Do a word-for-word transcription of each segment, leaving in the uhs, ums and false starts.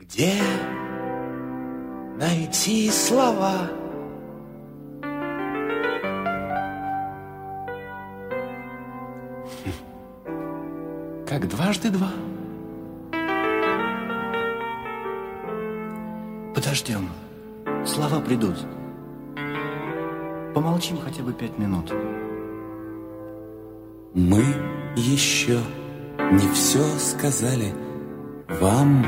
Где найти слова? Как дважды два. Подождем, слова придут. Помолчим хотя бы пять минут. Мы еще не все сказали вам.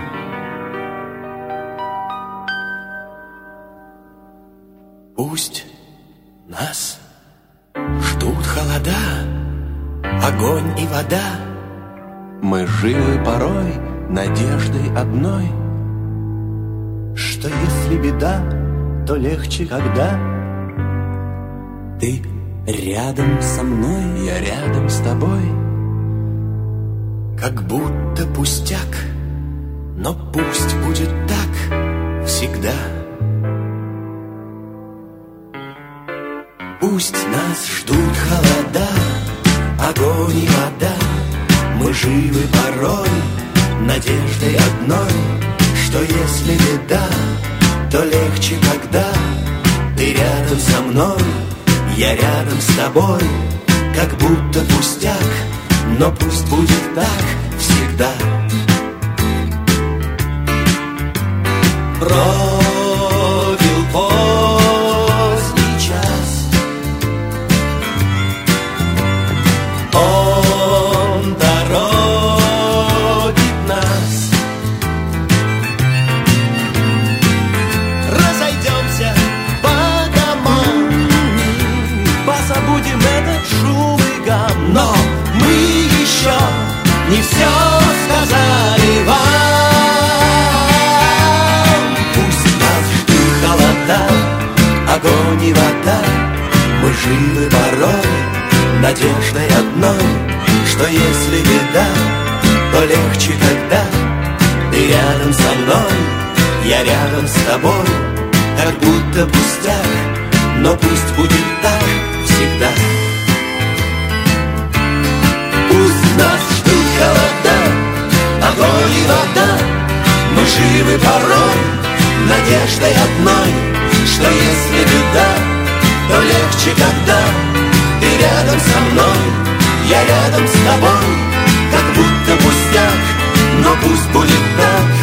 Пусть нас ждут холода, огонь и вода. Мы живы порой надеждой одной, что если беда, то легче, когда ты рядом со мной, я рядом с тобой. Как будто пустяк, но пусть будет так всегда. Пусть нас ждут холода, огонь и вода. Мы живы порой надеждой одной, что если беда, то легче, когда ты рядом со мной, я рядом с тобой. Как будто пустяк, но пусть будет так всегда. Пробил поздний час, он торопит нас. Разойдемся по домам, позабудем этот шум и гам. Но мы еще не все сказали вам. Пусть нас ждут холода, огонь и вода. Мы живы порой надеждой одной, что если беда, то легче, когда ты рядом со мной, я рядом с тобой. Как будто пустяк, но пусть будет так всегда. Пусть нас ждут холода, огонь и вода. Мы живы порой надеждой одной, что если беда, то легче, когда ты рядом со мной, я рядом с тобой. Как будто пустяк, но пусть будет так